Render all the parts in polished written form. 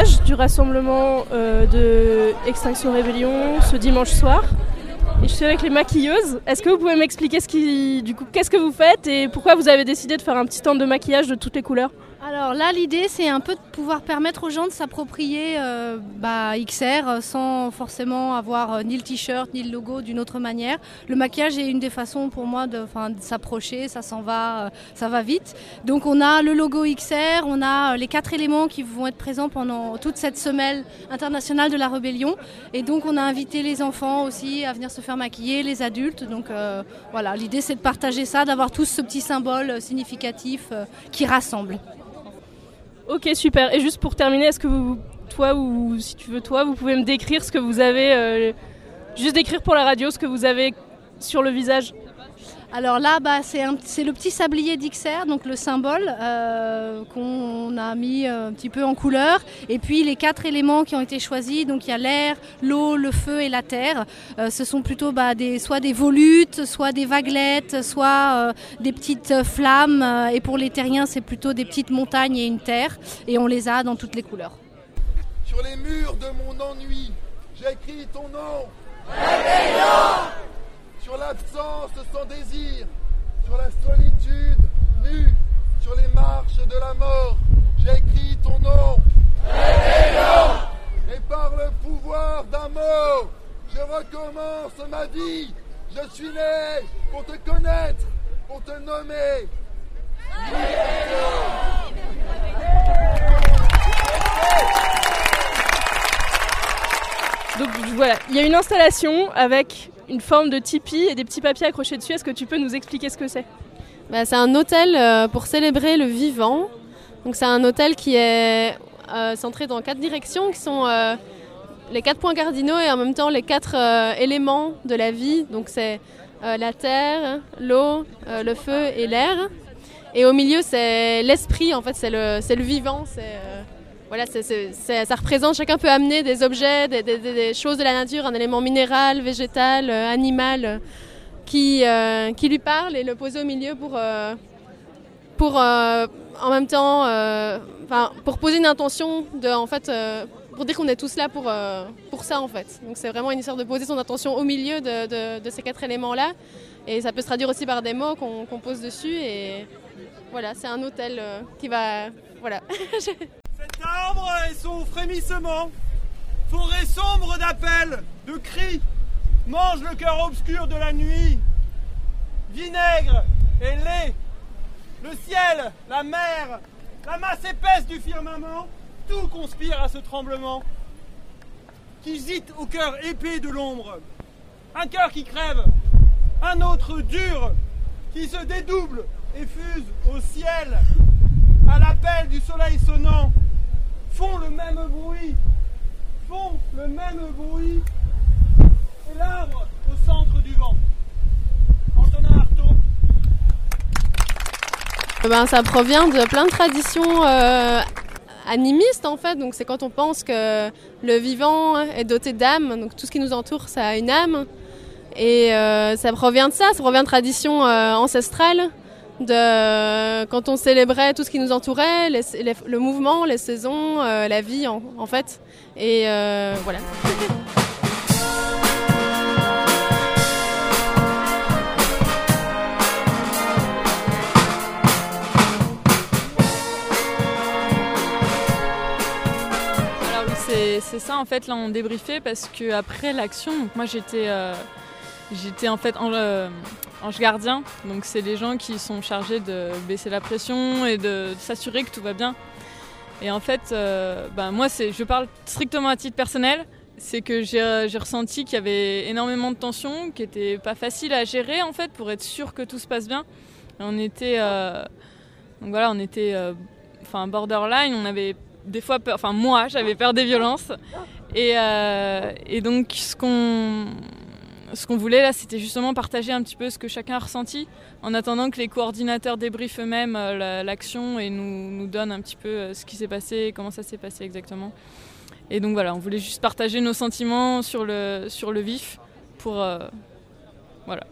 maquillage du rassemblement de Extinction Rébellion ce dimanche soir. Et je suis avec les maquilleuses. Est-ce que vous pouvez m'expliquer qu'est-ce que vous faites et pourquoi vous avez décidé de faire un petit stand de maquillage de toutes les couleurs ? Alors là, l'idée, c'est un peu de pouvoir permettre aux gens de s'approprier XR sans forcément avoir ni le t-shirt ni le logo d'une autre manière. Le maquillage est une des façons pour moi de s'approcher, ça va vite. Donc on a le logo XR, on a les 4 éléments qui vont être présents pendant toute cette semaine internationale de la rébellion. Et donc on a invité les enfants aussi à venir se faire maquiller, les adultes. Donc voilà, l'idée c'est de partager ça, d'avoir tous ce petit symbole significatif qui rassemble. Ok, super. Et juste pour terminer, est-ce que vous pouvez me décrire ce que vous avez, juste décrire pour la radio ce que vous avez sur le visage ? Alors là, c'est le petit sablier d'XR, donc le symbole qu'on a mis un petit peu en couleur. Et puis les 4 éléments qui ont été choisis, donc il y a l'air, l'eau, le feu et la terre. Ce sont plutôt soit des volutes, soit des vaguelettes, soit des petites flammes. Et pour les terriens, c'est plutôt des petites montagnes et une terre. Et on les a dans toutes les couleurs. Sur les murs de mon ennui, j'écris ton nom. Rébellion ! Sur l'absence sans désir, sur la solitude nue, sur les marches de la mort, j'écris ton nom. Rébellion ! Et par le pouvoir d'un mot, je recommence ma vie. Je suis né pour te connaître, pour te nommer. Donc voilà, il y a une installation avec une forme de tipi et des petits papiers accrochés dessus. Est-ce que tu peux nous expliquer ce que c'est ? C'est un hôtel pour célébrer le vivant. Donc c'est un hôtel qui est centré dans 4 directions qui sont les 4 points cardinaux et en même temps les 4 éléments de la vie. Donc c'est la terre, l'eau, le feu et l'air. Et au milieu c'est l'esprit, en fait c'est le vivant. Ça représente, chacun peut amener des objets, des choses de la nature, un élément minéral, végétal, animal qui lui parle et le poser au milieu pour en même temps, pour poser une intention pour dire qu'on est tous là pour ça en fait. Donc c'est vraiment une histoire de poser son intention au milieu de ces 4 éléments-là. Et ça peut se traduire aussi par des mots qu'on pose dessus. Et voilà, c'est un hôtel qui va... Voilà. Cet arbre et son frémissement, forêt sombre d'appels, de cris, mange le cœur obscur de la nuit. Vinaigre et lait, le ciel, la mer, la masse épaisse du firmament, tout conspire à ce tremblement qui gîte au cœur épais de l'ombre. Un cœur qui crève, un autre dur, qui se dédouble et fuse au ciel, à l'appel du soleil sonnant. Font le même bruit, et l'arbre au centre du vent. Antonin Artaud. Ça provient de plein de traditions animistes en fait, donc c'est quand on pense que le vivant est doté d'âme, donc tout ce qui nous entoure ça a une âme, et ça provient de traditions ancestrales. Quand on célébrait tout ce qui nous entourait, le mouvement, les saisons, la vie en fait. Et voilà. Alors oui, c'est ça en fait, là on débriefait parce qu'après l'action, donc moi j'étais en fait ange gardien, donc c'est les gens qui sont chargés de baisser la pression et de s'assurer que tout va bien. Et en fait, moi je parle strictement à titre personnel, c'est que j'ai ressenti qu'il y avait énormément de tension, qui n'était pas facile à gérer en fait pour être sûr que tout se passe bien. Et on était borderline, on avait des fois peur, moi j'avais peur des violences et donc ce qu'on voulait là, c'était justement partager un petit peu ce que chacun a ressenti en attendant que les coordinateurs débriefent eux-mêmes l'action et nous donnent un petit peu ce qui s'est passé, comment ça s'est passé exactement. Et donc voilà, on voulait juste partager nos sentiments sur le vif pour... voilà.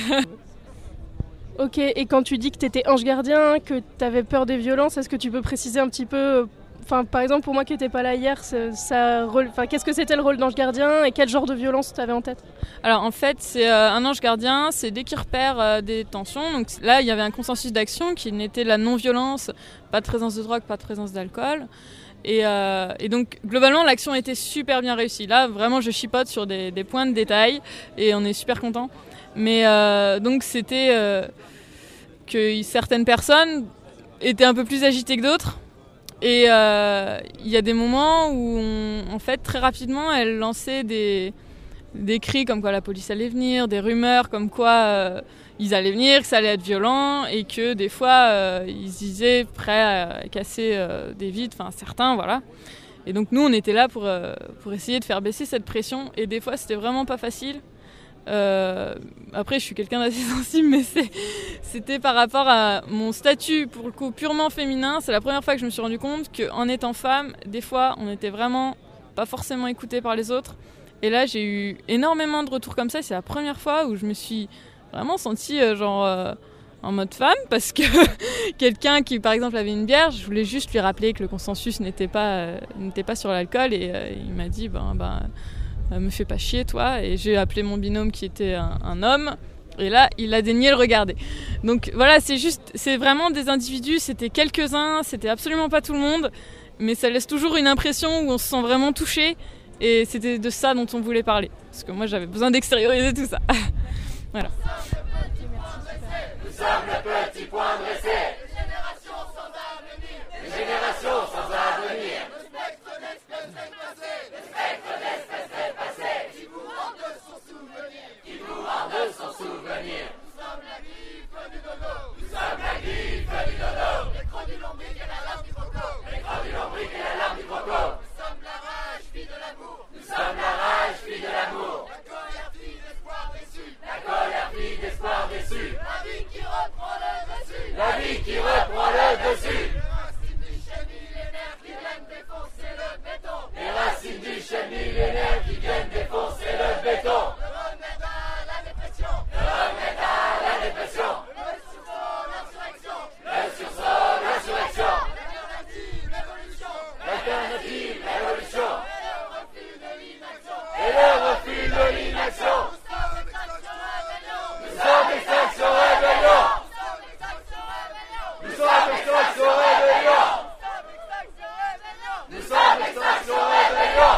Ok, et quand tu dis que tu étais ange gardien, que tu avais peur des violences, est-ce que tu peux préciser un petit peu par exemple, pour moi qui n'étais pas là hier, qu'est-ce que c'était le rôle d'ange gardien et quel genre de violence tu avais en tête ? Alors en fait, c'est un ange gardien, c'est dès qu'il repère des tensions. Donc là, il y avait un consensus d'action qui n'était la non-violence, pas de présence de drogue, pas de présence d'alcool. Et donc globalement, l'action était super bien réussie. Là, vraiment, je chipote sur des points de détail et on est super contents. Mais donc c'était que certaines personnes étaient un peu plus agitées que d'autres. Et il y a des moments où, en fait, très rapidement, elle lançait des cris comme quoi la police allait venir, des rumeurs comme quoi ils allaient venir, que ça allait être violent, et que des fois, ils se disaient prêts à casser des vitres, enfin certains, voilà. Et donc nous, on était là pour essayer de faire baisser cette pression, et des fois, c'était vraiment pas facile. Après, je suis quelqu'un d'assez sensible, mais c'était par rapport à mon statut, pour le coup, purement féminin. C'est la première fois que je me suis rendu compte qu'en étant femme, des fois, on n'était vraiment pas forcément écouté par les autres. Et là, j'ai eu énormément de retours comme ça. C'est la première fois où je me suis vraiment sentie en mode femme, parce que quelqu'un qui, par exemple, avait une bière, je voulais juste lui rappeler que le consensus n'était pas sur l'alcool, et il m'a dit me fais pas chier toi, et j'ai appelé mon binôme qui était un homme, et là il a daigné le regarder. Donc voilà, c'est vraiment des individus, c'était quelques-uns, c'était absolument pas tout le monde, mais ça laisse toujours une impression où on se sent vraiment touché, et c'était de ça dont on voulait parler, parce que moi j'avais besoin d'extérioriser tout ça. Voilà. Nous sommes le petit point dressé. Des générations sans avenir. Des générations sans avenir. Le spectre d'espèces passées. Qui vous rend de son souvenir. Qui vous rend de son souvenir. Nous sommes la gifle du dodo. Nous sommes la gifle du dodo. Les crocs du lombric et la lame du croco. Les crocs du lombric et la lame du croco. Nous sommes la rage, fille de l'amour. Nous sommes la rage, fille de l'amour. La colère, fille d'espoir déçu. La colère, fille d'espoir déçu. La vie qui reprend le dessus. La vie qui reprend le dessus. Les racines du chêne millénaire qui viennent défoncer le béton. Le remède à la dépression. Le remède à la dépression. Le sursaut, l'insurrection. Le sursaut, l'insurrection. L'alternative, l'évolution. L'alternative, l'évolution. Et le refus de l'inaction. Nous sommes Extinction Rebellion. Nous sommes Extinction Rebellion. Nous sommes Extinction Rebellion.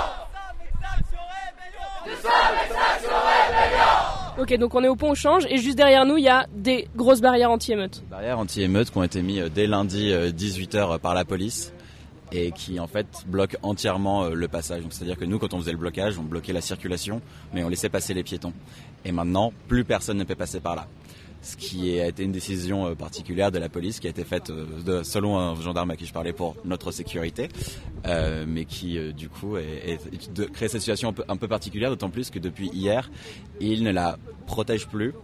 Nous sommes Extinction Rebellion. Ok, donc on est au pont au change, et juste derrière nous, il y a des grosses barrières anti-émeutes. Barrières anti-émeutes qui ont été mises dès lundi 18h par la police, et qui en fait bloquent entièrement le passage. Donc, c'est-à-dire que nous, quand on faisait le blocage, on bloquait la circulation, mais on laissait passer les piétons. Et maintenant, plus personne ne peut passer par là. Ce qui a été une décision particulière de la police, qui a été faite selon un gendarme à qui je parlais pour notre sécurité, mais qui du coup crée cette situation un peu particulière, d'autant plus que depuis hier, il ne la protège plus.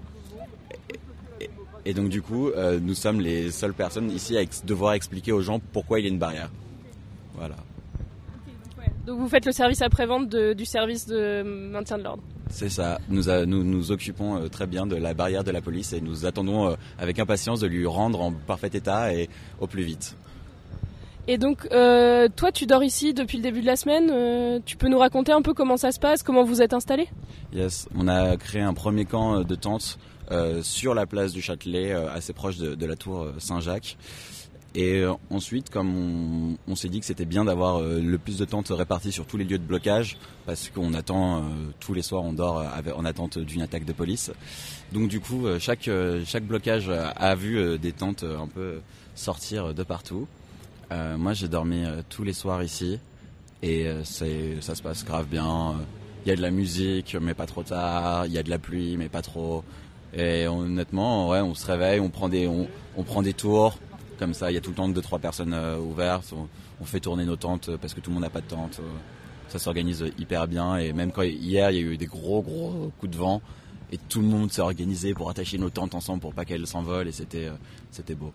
Et donc du coup, nous sommes les seules personnes ici à devoir expliquer aux gens pourquoi il y a une barrière. Voilà. Donc vous faites le service après-vente du service de maintien de l'ordre. C'est ça, nous occupons très bien de la barrière de la police, et nous attendons avec impatience de lui rendre en parfait état et au plus vite. Et donc toi tu dors ici depuis le début de la semaine, tu peux nous raconter un peu comment ça se passe, comment vous êtes installés ? Yes, on a créé un premier camp de tentes sur la place du Châtelet, assez proche de la tour Saint-Jacques. Et ensuite, comme on s'est dit que c'était bien d'avoir le plus de tentes réparties sur tous les lieux de blocage, parce qu'on attend, tous les soirs on dort en attente d'une attaque de police. Donc du coup, chaque blocage a vu des tentes un peu sortir de partout. Moi j'ai dormi tous les soirs ici, et ça se passe grave bien. Il y a de la musique, mais pas trop tard, il y a de la pluie, mais pas trop. Et honnêtement, ouais, on se réveille, on prend des tours. Comme ça, il y a tout le temps 2-3 personnes ouvertes. On fait tourner nos tentes parce que tout le monde n'a pas de tente. Ça s'organise hyper bien. Et même quand hier, il y a eu des gros coups de vent, et tout le monde s'est organisé pour attacher nos tentes ensemble pour pas qu'elles s'envolent. Et c'était beau.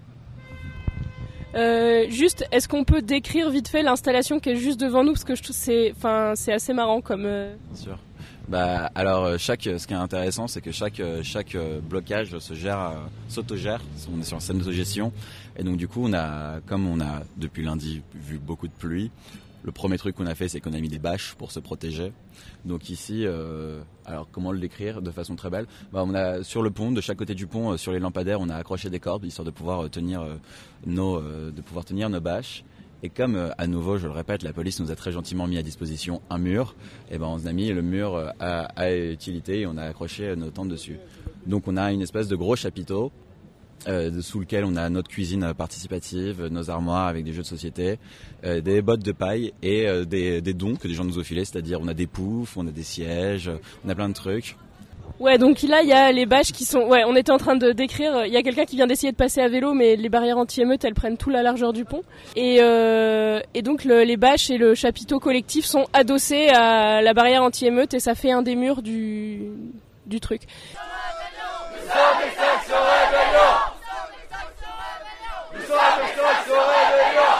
Juste, est-ce qu'on peut décrire vite fait l'installation qui est juste devant nous, parce que je trouve c'est assez marrant comme. Bien sûr. Alors ce qui est intéressant, c'est que chaque blocage s'autogère. On est sur un système d'autogestion, et donc du coup comme on a depuis lundi vu beaucoup de pluie, le premier truc qu'on a fait, c'est qu'on a mis des bâches pour se protéger. Donc ici, alors comment le décrire de façon très belle ? On a sur le pont, de chaque côté du pont, sur les lampadaires, on a accroché des cordes histoire de pouvoir tenir nos bâches. Et comme, à nouveau, je le répète, la police nous a très gentiment mis à disposition un mur, et on a mis le mur à utilité et on a accroché nos tentes dessus. Donc on a une espèce de gros chapiteau sous lequel on a notre cuisine participative, nos armoires avec des jeux de société, des bottes de paille et des dons que des gens nous ont filés, c'est-à-dire on a des poufs, on a des sièges, on a plein de trucs. Ouais, donc là, il y a les bâches qui sont... Ouais, on était en train de décrire... Il y a quelqu'un qui vient d'essayer de passer à vélo, mais les barrières anti-émeute, elles prennent toute la largeur du pont. Et donc, les bâches et le chapiteau collectif sont adossés à la barrière anti-émeute et ça fait un des murs du truc. Nous sommes Extinction Rebellion. Nous sommes Extinction Rebellion.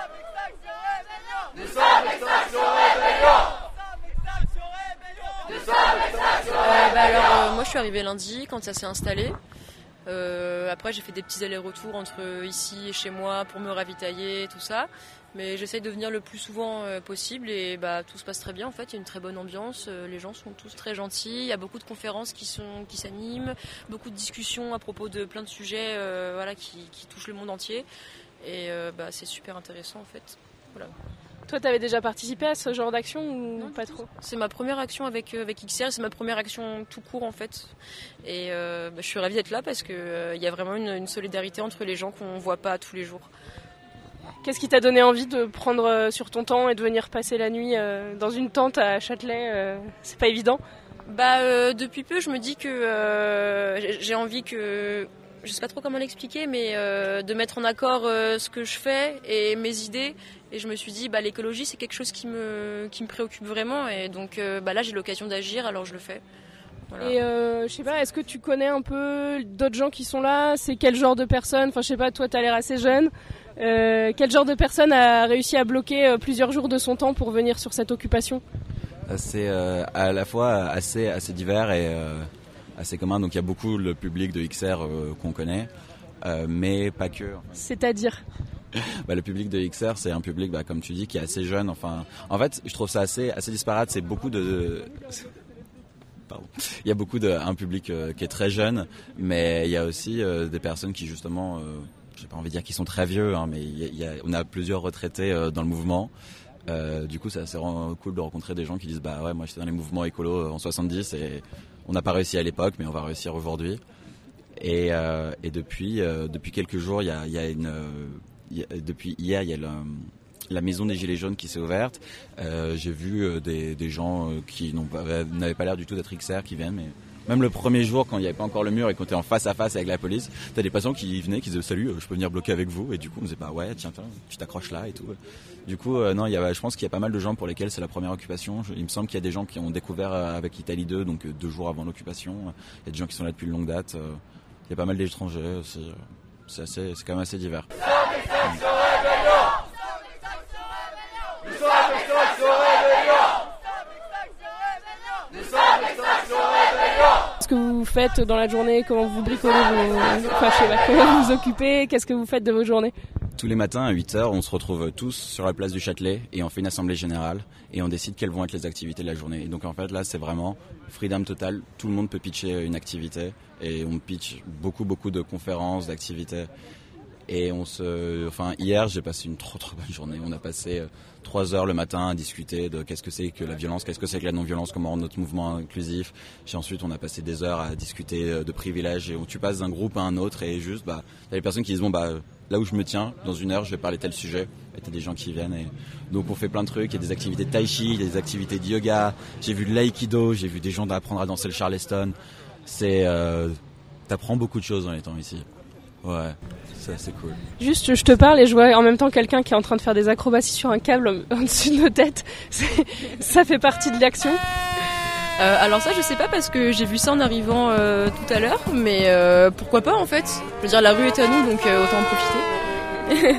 Nous sommes Extinction Rebellion. Moi je suis arrivée lundi quand ça s'est installé. Après j'ai fait des petits allers-retours entre ici et chez moi pour me ravitailler, tout ça. Mais j'essaye de venir le plus souvent possible et tout se passe très bien en fait. Il y a une très bonne ambiance, les gens sont tous très gentils. Il y a beaucoup de conférences qui s'animent, beaucoup de discussions à propos de plein de sujets qui touchent le monde entier. Et c'est super intéressant en fait. Voilà. Toi, t'avais déjà participé à ce genre d'action ou non, pas trop ? C'est ma première action avec XR, c'est ma première action tout court en fait. Et je suis ravie d'être là parce qu'il y a vraiment une solidarité entre les gens qu'on ne voit pas tous les jours. Qu'est-ce qui t'a donné envie de prendre sur ton temps et de venir passer la nuit dans une tente à Châtelet ? C'est pas évident ? Depuis peu, je me dis que j'ai envie que... Je sais pas trop comment l'expliquer, mais de mettre en accord ce que je fais et mes idées. Et je me suis dit, l'écologie, c'est quelque chose qui me préoccupe vraiment. Et donc là, j'ai l'occasion d'agir, alors je le fais. Voilà. Et je sais pas, est-ce que tu connais un peu d'autres gens qui sont là ? C'est quel genre de personnes ? Enfin, je sais pas, toi, t'as l'air assez jeune. Quel genre de personne a réussi à bloquer plusieurs jours de son temps pour venir sur cette occupation ? C'est à la fois assez divers et assez commun. Donc il y a beaucoup le public de XR qu'on connaît, mais pas que. C'est-à-dire ? Le public de XR, c'est un public, comme tu dis, qui est assez jeune. Enfin, en fait, je trouve ça assez disparate. C'est beaucoup de... Pardon. Il y a un public qui est très jeune, mais il y a aussi des personnes qui, justement, j'ai pas envie de dire qu'ils sont très vieux, mais on a plusieurs retraités dans le mouvement. Du coup, c'est assez cool de rencontrer des gens qui disent moi j'étais dans les mouvements écolos en 70 et on n'a pas réussi à l'époque, mais on va réussir aujourd'hui. Et depuis quelques jours, depuis hier, il y a la maison des Gilets jaunes qui s'est ouverte. J'ai vu des gens qui n'avaient pas l'air du tout d'être XR qui viennent, mais même le premier jour, quand il n'y avait pas encore le mur et qu'on était en face à face avec la police, t'as des patients qui venaient, qui disaient salut, je peux venir bloquer avec vous, et du coup on disait ouais tiens tu t'accroches là et tout. Du coup je pense qu'il y a pas mal de gens pour lesquels c'est la première occupation. Il me semble qu'il y a des gens qui ont découvert avec Italie 2, donc 2 jours avant l'occupation. Il y a des gens qui sont là depuis une longue date. Il y a pas mal d'étrangers aussi. C'est quand même assez divers. Qu'est-ce que vous faites dans la journée ? Comment vous bricolez comment vous vous occupez ? Qu'est-ce que vous faites de vos journées ? Tous les matins à 8h, on se retrouve tous sur la place du Châtelet et on fait une assemblée générale et on décide quelles vont être les activités de la journée. Et donc en fait là c'est vraiment freedom total, tout le monde peut pitcher une activité et on pitch beaucoup de conférences, d'activités. Et hier j'ai passé une trop bonne journée. On a passé 3 heures le matin à discuter de qu'est-ce que c'est que la violence, qu'est-ce que c'est que la non-violence, comment rendre notre mouvement inclusif. Et ensuite on a passé des heures à discuter de privilèges et tu passes d'un groupe à un autre et juste t'as des personnes qui disent là où je me tiens, dans 1 heure je vais parler tel sujet. Et t'as des gens qui viennent et donc on fait plein de trucs. Il y a des activités de tai chi, il y a des activités de yoga. J'ai vu de l'aïkido, j'ai vu des gens apprendre à danser le charleston. T'apprends beaucoup de choses en étant ici. Ouais, c'est cool. Juste, je te parle et je vois en même temps quelqu'un qui est en train de faire des acrobaties sur un câble au-dessus de nos têtes. Ça fait partie de l'action. Alors ça, je sais pas parce que j'ai vu ça en arrivant tout à l'heure, mais pourquoi pas en fait. Je veux dire, la rue est à nous, donc autant en profiter.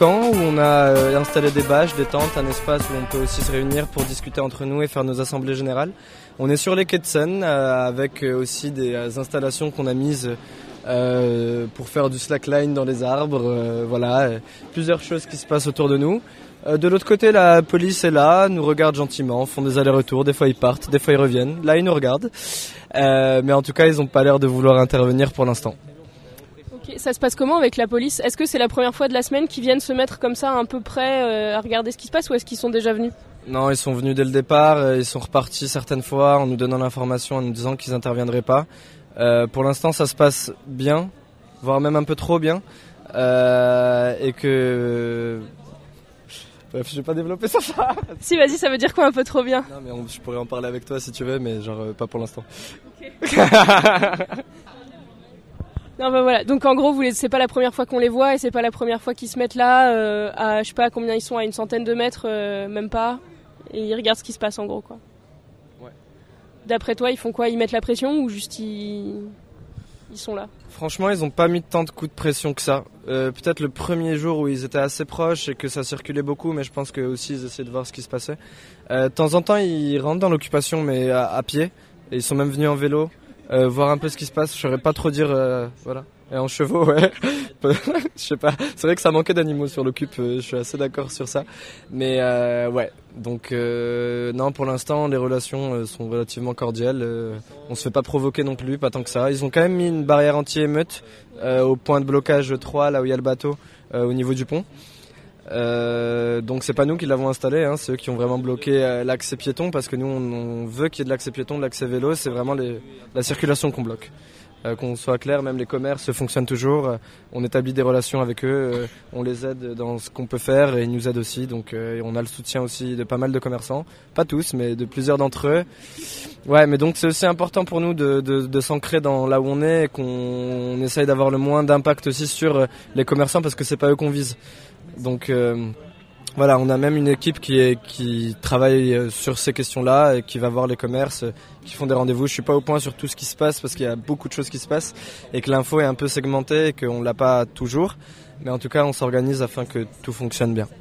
camp où on a installé des bâches, des tentes, un espace où on peut aussi se réunir pour discuter entre nous et faire nos assemblées générales. On est sur les quais de Seine avec aussi des installations qu'on a mises pour faire du slackline dans les arbres. Voilà, plusieurs choses qui se passent autour de nous. De l'autre côté, la police est là, nous regarde gentiment, font des allers-retours, des fois ils partent, des fois ils reviennent. Là, ils nous regardent. Mais en tout cas, ils n'ont pas l'air de vouloir intervenir pour l'instant. Ok, ça se passe comment avec la police ? Est-ce que c'est la première fois de la semaine qu'ils viennent se mettre comme ça un peu près à regarder ce qui se passe ou est-ce qu'ils sont déjà venus ? Non, ils sont venus dès le départ, ils sont repartis certaines fois en nous donnant l'information, en nous disant qu'ils n'interviendraient pas. Pour l'instant, ça se passe bien, voire même un peu trop bien. Et que... Bref, je vais pas développer ça. Si, vas-y, ça veut dire quoi un peu trop bien ? Non, mais je pourrais en parler avec toi si tu veux, mais genre pas pour l'instant. Ok. Non, bah voilà. Donc en gros, c'est pas la première fois qu'on les voit et c'est pas la première fois qu'ils se mettent là à je sais pas combien ils sont, à une centaine de mètres, même pas. Et ils regardent ce qui se passe en gros, quoi. Ouais. D'après toi, ils font quoi ? Ils mettent la pression ou juste ils sont là ? Franchement, ils ont pas mis tant de coups de pression que ça. Peut-être le premier jour où ils étaient assez proches et que ça circulait beaucoup, mais je pense que aussi ils essayaient de voir ce qui se passait. De temps en temps, ils rentrent dans l'occupation, mais à pied. Et ils sont même venus en vélo, voir un peu ce qui se passe. Je saurais pas trop dire, voilà. Et en chevaux, ouais. Je sais pas. C'est vrai que ça manquait d'animaux sur l'occupe. Je suis assez d'accord sur ça. Mais ouais. Donc non, pour l'instant, les relations sont relativement cordiales. On se fait pas provoquer non plus, pas tant que ça. Ils ont quand même mis une barrière anti-émeute au point de blocage 3, là où il y a le bateau, au niveau du pont. Donc c'est pas nous qui l'avons installé, hein, c'est eux qui ont vraiment bloqué l'accès piéton, parce que nous on veut qu'il y ait de l'accès piéton, de l'accès vélo. C'est vraiment la circulation qu'on bloque. Qu'on soit clair, même les commerces fonctionnent toujours. On établit des relations avec eux, on les aide dans ce qu'on peut faire et ils nous aident aussi. Donc on a le soutien aussi de pas mal de commerçants, pas tous, mais de plusieurs d'entre eux. Ouais, mais donc c'est aussi important pour nous de s'ancrer dans là où on est et qu'on essaye d'avoir le moins d'impact aussi sur les commerçants, parce que c'est pas eux qu'on vise. Donc voilà, on a même une équipe qui travaille sur ces questions-là et qui va voir les commerces, qui font des rendez-vous. Je suis pas au point sur tout ce qui se passe parce qu'il y a beaucoup de choses qui se passent et que l'info est un peu segmentée et qu'on l'a pas toujours. Mais en tout cas, on s'organise afin que tout fonctionne bien.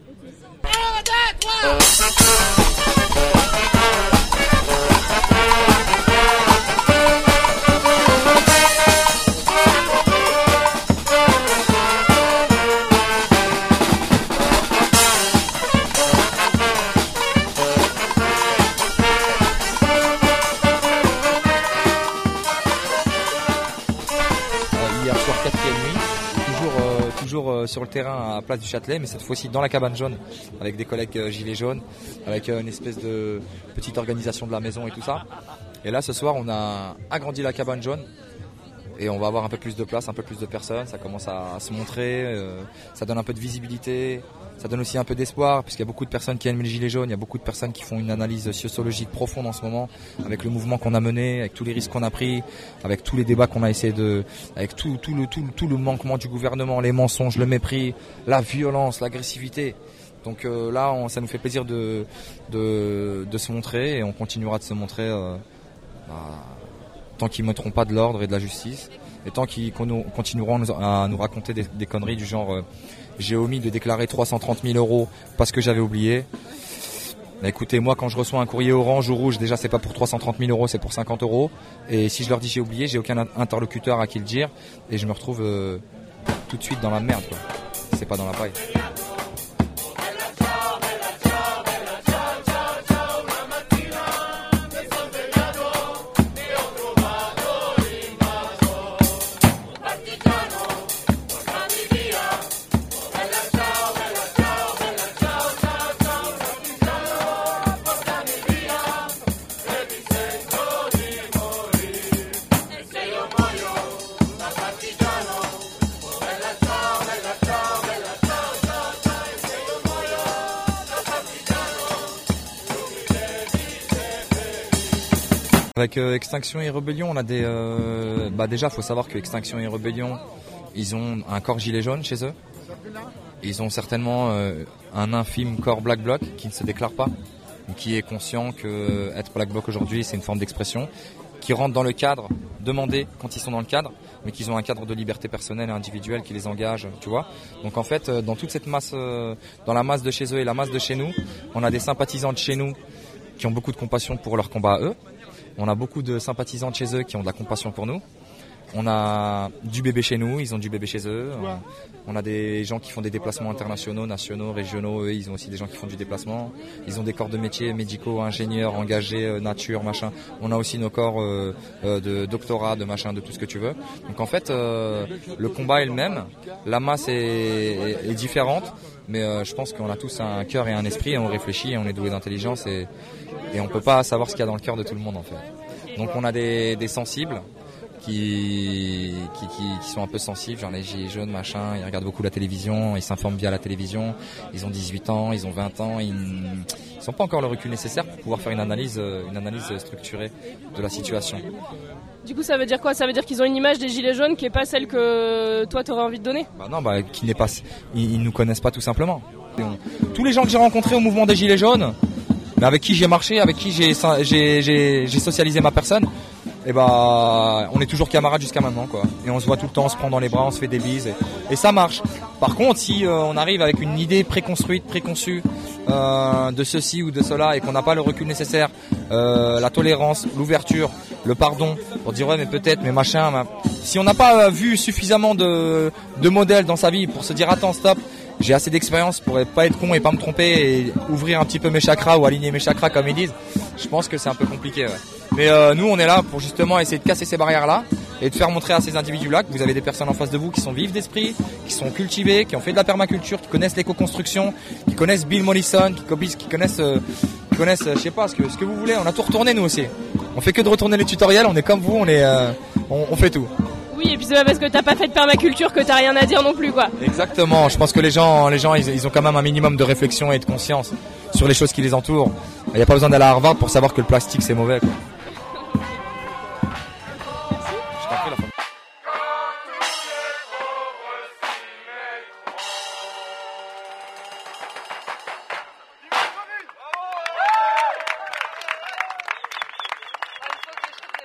Sur le terrain à Place du Châtelet, mais cette fois-ci dans la cabane jaune avec des collègues gilets jaunes, avec une espèce de petite organisation de la maison et tout ça. Et là ce soir on a agrandi la cabane jaune et on va avoir un peu plus de place, un peu plus de personnes. Ça commence à se montrer, ça donne un peu de visibilité, ça donne aussi un peu d'espoir, puisqu'il y a beaucoup de personnes qui aiment les gilets jaunes, il y a beaucoup de personnes qui font une analyse sociologique profonde en ce moment, avec le mouvement qu'on a mené, avec tous les risques qu'on a pris, avec tous les débats qu'on a essayé avec tout le manquement du gouvernement, les mensonges, le mépris, la violence, l'agressivité. Donc là, ça nous fait plaisir de se montrer, et on continuera de se montrer tant qu'ils ne mettront pas de l'ordre et de la justice, et tant qu'ils continueront à nous raconter des conneries du genre j'ai omis de déclarer 330 000 € parce que j'avais oublié. Bah, écoutez, moi quand je reçois un courrier orange ou rouge, déjà c'est pas pour 330 000 €, c'est pour 50 €. Et si je leur dis j'ai oublié, j'ai aucun interlocuteur à qui le dire, et je me retrouve tout de suite dans la merde, quoi. C'est pas dans la paille. Avec Extinction et Rébellion, on a des... déjà, il faut savoir que Extinction et Rébellion, ils ont un corps gilet jaune chez eux. Ils ont certainement un infime corps Black Bloc qui ne se déclare pas, qui est conscient que être Black Bloc aujourd'hui, c'est une forme d'expression. qui rentrent dans le cadre, demandés quand ils sont dans le cadre, mais qu'ils ont un cadre de liberté personnelle et individuelle qui les engage, tu vois. Donc en fait, dans toute cette masse, dans la masse de chez eux et la masse de chez nous, on a des sympathisants de chez nous qui ont beaucoup de compassion pour leur combat à eux. On a beaucoup de sympathisants de chez eux qui ont de la compassion pour nous. On a du bébé chez nous, ils ont du bébé chez eux. On a des gens qui font des déplacements internationaux, nationaux, régionaux. Eux, ils ont aussi des gens qui font du déplacement. Ils ont des corps de métier, médicaux, ingénieurs, engagés, nature, machin. On a aussi nos corps de doctorat, de machin, de tout ce que tu veux. Donc en fait, le combat est le même. La masse est différente. Mais je pense qu'on a tous un cœur et un esprit et on réfléchit et on est doué d'intelligence et on peut pas savoir ce qu'il y a dans le cœur de tout le monde en fait. Donc on a des sensibles qui sont un peu sensibles, genre les gilets jaunes, machin, ils regardent beaucoup la télévision, ils s'informent via la télévision, ils ont 18 ans, ils ont 20 ans, ils n'ont pas encore le recul nécessaire pour pouvoir faire une analyse structurée de la situation. Du coup, ça veut dire quoi? Ça veut dire qu'ils ont une image des gilets jaunes qui est pas celle que toi t'aurais envie de donner? Qui n'est pas, ils nous connaissent pas tout simplement. Tous les gens que j'ai rencontrés au mouvement des gilets jaunes, mais avec qui j'ai marché, avec qui j'ai socialisé ma personne, on est toujours camarades jusqu'à maintenant, quoi. Et on se voit tout le temps, on se prend dans les bras, on se fait des bises et ça marche. Par contre, si on arrive avec une idée préconçue de ceci ou de cela et qu'on n'a pas le recul nécessaire, la tolérance, l'ouverture, le pardon, pour dire ouais mais peut-être, mais machin, si on n'a pas vu suffisamment de modèles dans sa vie pour se dire attends stop, j'ai assez d'expérience pour pas être con et pas me tromper et ouvrir un petit peu mes chakras ou aligner mes chakras comme ils disent, je pense que c'est un peu compliqué. Ouais. Mais nous on est là pour justement essayer de casser ces barrières là et de faire montrer à ces individus là que vous avez des personnes en face de vous qui sont vives d'esprit, qui sont cultivées, qui ont fait de la permaculture, qui connaissent l'éco-construction, qui connaissent Bill Mollison, qui connaissent je sais pas ce que vous voulez. On a tout retourné nous aussi. On fait que de retourner les tutoriels, on est comme vous, on fait tout. Oui, et puis c'est pas parce que t'as pas fait de permaculture que t'as rien à dire non plus, quoi. Exactement, je pense que les gens ils ont quand même un minimum de réflexion et de conscience sur les choses qui les entourent. Il n'y a pas besoin d'aller à Harvard pour savoir que le plastique c'est mauvais, quoi.